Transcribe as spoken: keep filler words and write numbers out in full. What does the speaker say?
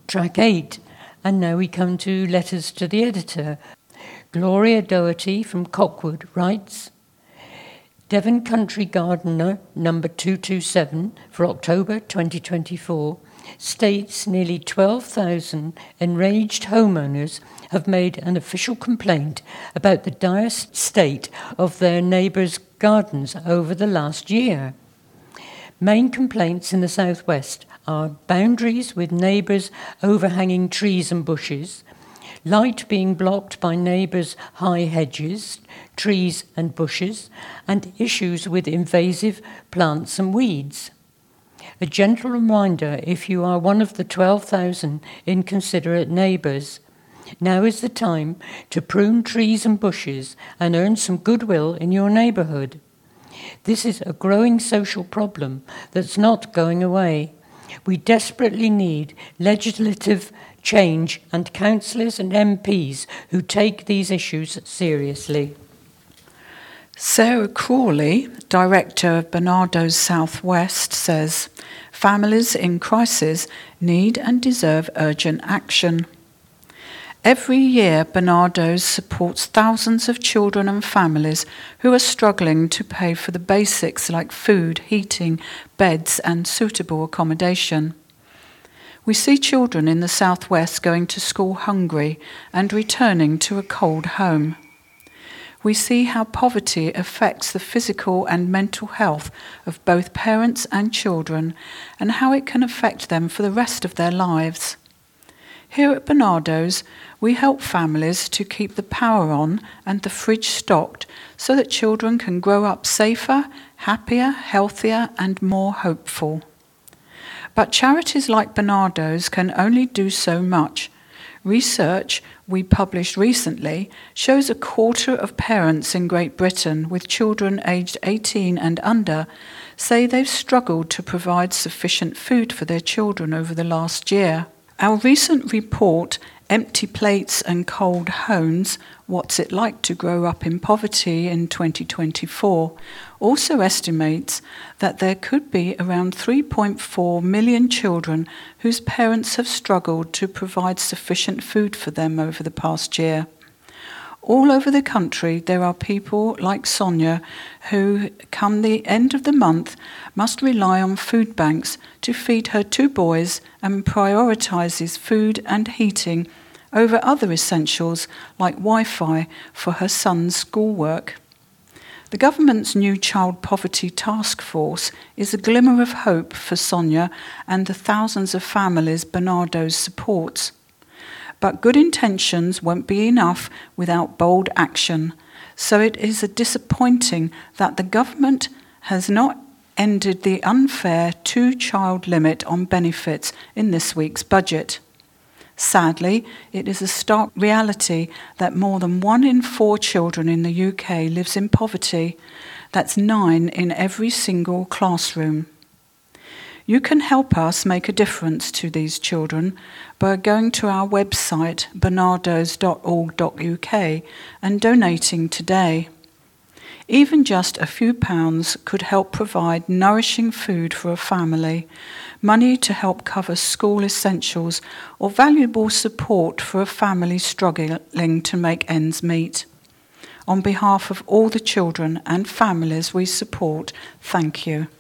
Track eight. And now we come to letters to the editor. Gloria Doherty from Cockwood writes, Devon Country Gardener number two two seven for October twenty twenty-four states nearly twelve thousand enraged homeowners have made an official complaint about the dire state of their neighbours' gardens over the last year. Main complaints in the southwest are boundaries with neighbours overhanging trees and bushes, light being blocked by neighbours' high hedges, trees and bushes, and issues with invasive plants and weeds. A gentle reminder if you are one of the twelve thousand inconsiderate neighbours. Now is the time to prune trees and bushes and earn some goodwill in your neighbourhood. This is a growing social problem that's not going away. We desperately need legislative change and councillors and M Ps who take these issues seriously. Sarah Crawley, director of Barnardo's Southwest, says, families in crisis need and deserve urgent action. Every year, Barnardo's supports thousands of children and families who are struggling to pay for the basics like food, heating, beds and suitable accommodation. We see children in the southwest going to school hungry and returning to a cold home. We see how poverty affects the physical and mental health of both parents and children and how it can affect them for the rest of their lives. Here at Barnardo's, we help families to keep the power on and the fridge stocked so that children can grow up safer, happier, healthier and more hopeful. But charities like Barnardo's can only do so much. Research we published recently shows a quarter of parents in Great Britain with children aged eighteen and under say they've struggled to provide sufficient food for their children over the last year. Our recent report, Empty Plates and Cold Homes, What's It Like to Grow Up in Poverty in twenty twenty-four, also estimates that there could be around three point four million children whose parents have struggled to provide sufficient food for them over the past year. All over the country, there are people like Sonia who, come the end of the month, must rely on food banks to feed her two boys and prioritises food and heating over other essentials like Wi-Fi for her son's schoolwork. The government's new Child Poverty Task Force is a glimmer of hope for Sonia and the thousands of families Barnardo's supports. But good intentions won't be enough without bold action, so it is disappointing that the government has not ended the unfair two-child limit on benefits in this week's budget. Sadly, it is a stark reality that more than one in four children in the U K lives in poverty. That's nine in every single classroom. You can help us make a difference to these children by going to our website, barnardos dot org dot U K, and donating today. Even just a few pounds could help provide nourishing food for a family, money to help cover school essentials, or valuable support for a family struggling to make ends meet. On behalf of all the children and families we support, thank you.